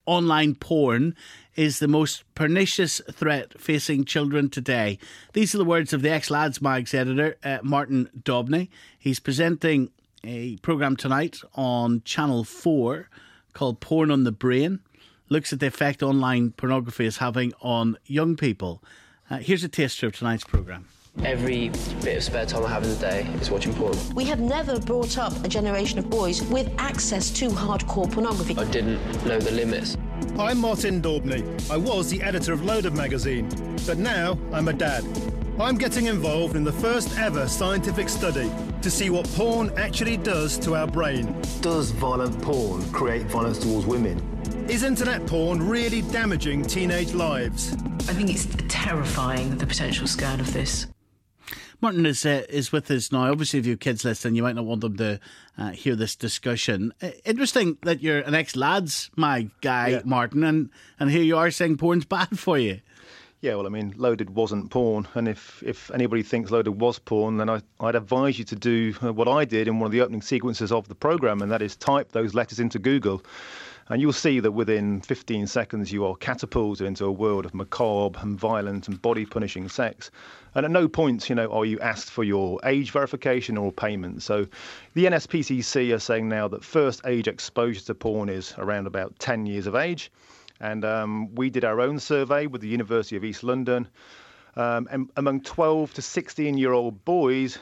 Online porn is the most pernicious threat facing children today. These are the words of the ex-Lads Mag's editor, Martin Dobney. He's presenting a programme tonight on Channel 4 called Porn on the Brain. Looks at the effect online pornography is having on young people. Here's a taster of tonight's programme. Every bit of spare time I have in the day is watching porn. We have never brought up a generation of boys with access to hardcore pornography. I didn't know the limits. I'm Martin Daubney. I was the editor of Loaded magazine, but now I'm a dad. I'm getting involved in the first ever scientific study to see what porn actually does to our brain. Does violent porn create violence towards women? Is internet porn really damaging teenage lives? I think it's terrifying, the potential scale of this. Martin is with us now. Obviously, if you have kids listening, you might not want them to hear this discussion. Interesting that you're an ex-Lads Mag guy, yeah. Martin, and here you are saying porn's bad for you. Yeah, well, I mean, Loaded wasn't porn, and if anybody thinks Loaded was porn, then I'd advise you to do what I did in one of the opening sequences of the programme, and that is type those letters into Google. And you'll see that within 15 seconds you are catapulted into a world of macabre and violent and body-punishing sex. And at no point, are you asked for your age verification or payment. So the NSPCC are saying now that first age exposure to porn is around about 10 years of age. And we did our own survey with the University of East London. And among 12 to 16-year-old boys,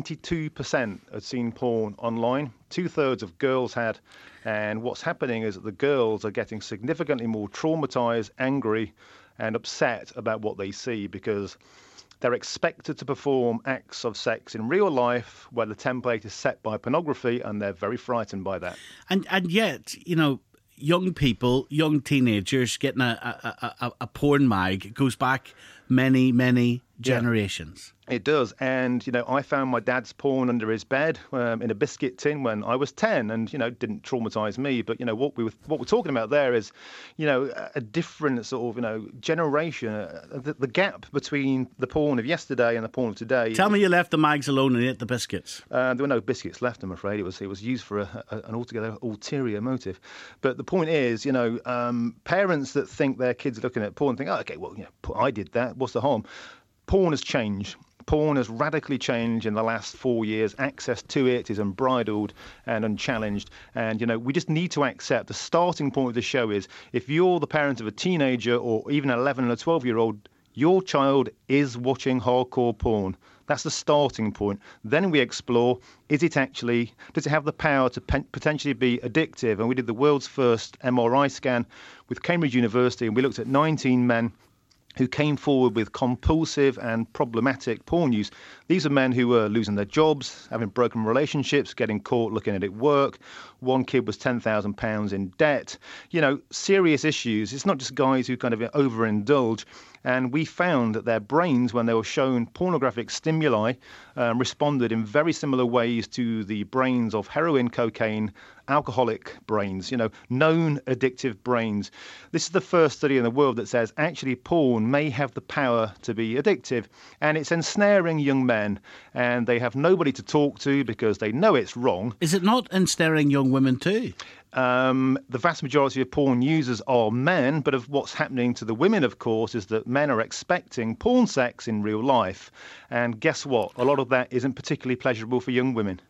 92% had seen porn online. 2/3 of girls had. And what's happening is that the girls are getting significantly more traumatised, angry and upset about what they see because they're expected to perform acts of sex in real life where the template is set by pornography, and they're very frightened by that. And yet, young people, young teenagers getting a porn mag goes back many, many generations. It does. And, I found my dad's porn under his bed in a biscuit tin when I was 10 and, didn't traumatise me. But, what we're talking about there is, a different sort of, generation. The gap between the porn of yesterday and the porn of today. Tell me you left the mags alone and ate the biscuits. There were no biscuits left, I'm afraid. It was used for an altogether ulterior motive. But the point is, parents that think their kids are looking at porn think, I did that. What's the harm? Porn has changed. Porn has radically changed in the last 4 years. Access to it is unbridled and unchallenged. And, we just need to accept the starting point of the show is if you're the parent of a teenager or even an 11 or 12-year-old, your child is watching hardcore porn. That's the starting point. Then we explore, does it have the power to potentially be addictive? And we did the world's first MRI scan with Cambridge University, and we looked at 19 men who came forward with compulsive and problematic porn use. These are men who were losing their jobs, having broken relationships, getting caught looking at it work. One kid was £10,000 in debt. Serious issues. It's not just guys who kind of overindulge. And we found that their brains, when they were shown pornographic stimuli, responded in very similar ways to the brains of heroin, cocaine, alcoholic brains, known addictive brains. This is the first study in the world that says actually porn may have the power to be addictive, and it's ensnaring young men, and they have nobody to talk to because they know it's wrong. Is it not ensnaring young women too? The vast majority of porn users are men, but of what's happening to the women, of course, is that men are expecting porn sex in real life. And guess what? A lot of that isn't particularly pleasurable for young women.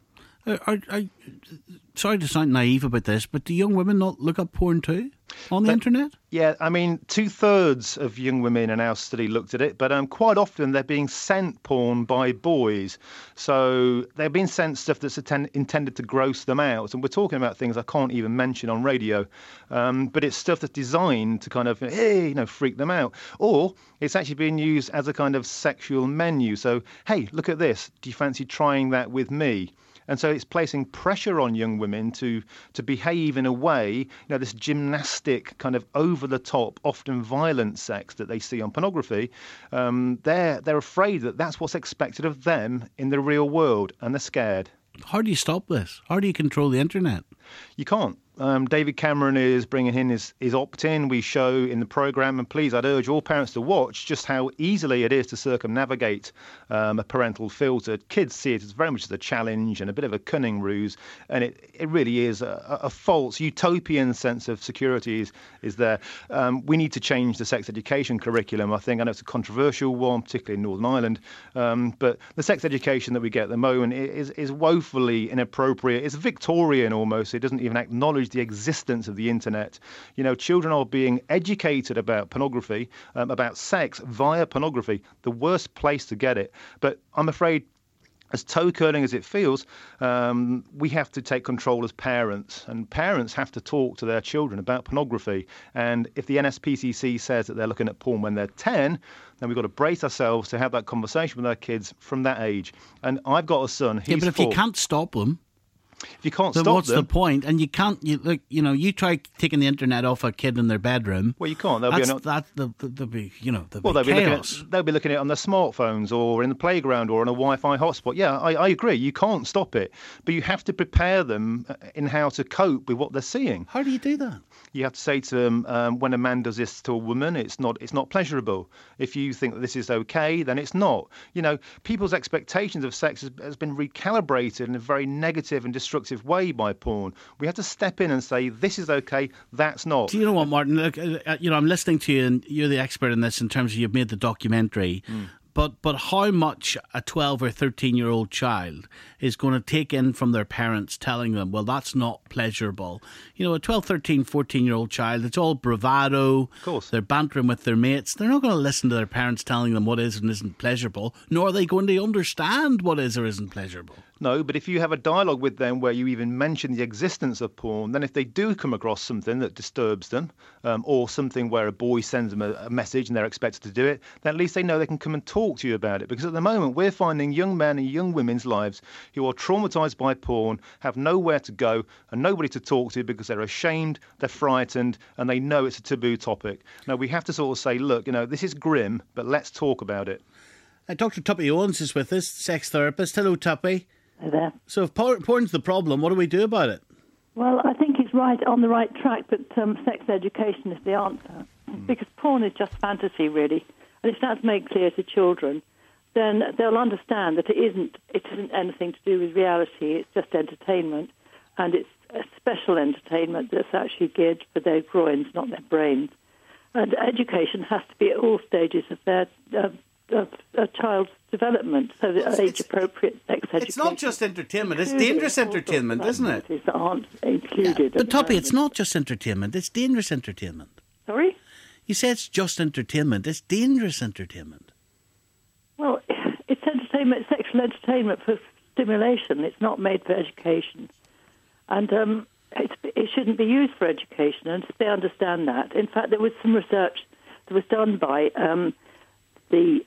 Sorry to sound naive about this, but do young women not look up porn too on the internet? Yeah, I mean, 2/3 of young women in our study looked at it, but quite often they're being sent porn by boys. So they're being sent stuff that's intended to gross them out. And we're talking about things I can't even mention on radio, but it's stuff that's designed to kind of, freak them out. Or it's actually being used as a kind of sexual menu. So, hey, look at this. Do you fancy trying that with me? And so it's placing pressure on young women to behave in a way, this gymnastic kind of over-the-top, often violent sex that they see on pornography. They're afraid that that's what's expected of them in the real world, and they're scared. How do you stop this? How do you control the internet? You can't. David Cameron is bringing in his opt-in. We show in the programme, and please, I'd urge all parents to watch just how easily it is to circumnavigate a parental filter. Kids see it as very much as a challenge and a bit of a cunning ruse, and it really is a false utopian sense of security is there. We need to change the sex education curriculum. I know it's a controversial one, particularly in Northern Ireland, but the sex education that we get at the moment is woefully inappropriate. It's Victorian almost. It doesn't even acknowledge the existence of the internet. Children are being educated about pornography, about sex via pornography, the worst place to get it. But I'm afraid, as toe-curling as it feels, we have to take control as parents, and parents have to talk to their children about pornography. And if the NSPCC says that they're looking at porn when they're 10, then we've got to brace ourselves to have that conversation with our kids from that age. And I've got a son, he's 4. But if you can't stop them, if you can't then stop what's them, the point? And you can't. You try taking the internet off a kid in their bedroom. Well, you can't. They'll be chaos. They'll be looking at it on their smartphones or in the playground or on a Wi-Fi hotspot. Yeah, I agree. You can't stop it, but you have to prepare them in how to cope with what they're seeing. How do you do that? You have to say to them, when a man does this to a woman, it's not pleasurable. If you think that this is okay, then it's not. People's expectations of sex has been recalibrated in a very negative and destructive way by porn. We have to step in and say, this is okay, that's not. Do you know what, Martin? Look, I'm listening to you, and you're the expert in this in terms of you've made the documentary. But how much a 12 or 13-year-old child is going to take in from their parents telling them, well, that's not pleasurable. A 12, 13, 14-year-old child, it's all bravado. Of course. They're bantering with their mates. They're not going to listen to their parents telling them what is and isn't pleasurable, nor are they going to understand what is or isn't pleasurable. No, but if you have a dialogue with them where you even mention the existence of porn, then if they do come across something that disturbs them, or something where a boy sends them a message and they're expected to do it, then at least they know they can come and talk to you about it. Because at the moment, we're finding young men and young women's lives who are traumatised by porn, have nowhere to go and nobody to talk to because they're ashamed, they're frightened, and they know it's a taboo topic. Now, we have to sort of say, look, this is grim, but let's talk about it. Dr. Tuppy Owens is with us, sex therapist. Hello, Tuppy. Hi there. So if porn's the problem, what do we do about it? Well, I think he's right on the right track, but sex education is the answer. Because porn is just fantasy, really. And if that's made clear to children, then they'll understand that it isn't anything to do with reality. It's just entertainment, and it's a special entertainment that's actually geared for their groins, not their brains. And education has to be at all stages of their a child's development, so that age-appropriate sex education. It's not just entertainment, it's dangerous entertainment, isn't it? That aren't included. But Tuppy, it's not just entertainment, it's dangerous entertainment. Sorry? You say it's just entertainment, it's dangerous entertainment. Well, it's entertainment, sexual entertainment for stimulation. It's not made for education. And it shouldn't be used for education, and they understand that. In fact, there was some research that was done by the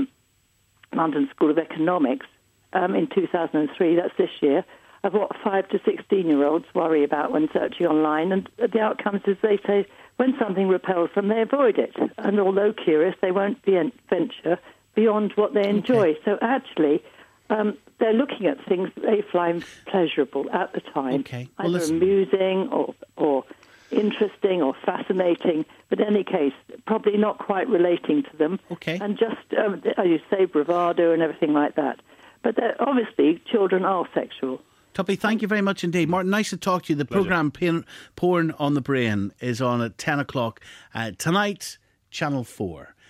London School of Economics in 2003, that's this year, of what 5 to 16-year-olds worry about when searching online. And the outcomes is they say when something repels them, they avoid it. And although curious, they won't venture beyond what they enjoy. Okay. So actually, they're looking at things that they find pleasurable at the time, either amusing or interesting or fascinating, but in any case, probably not quite relating to them. Okay. And just, as you say, bravado and everything like that. But obviously, children are sexual. Tuppy, thank you very much indeed. Martin, nice to talk to you. The programme Porn on the Brain is on at 10 o'clock tonight, Channel 4.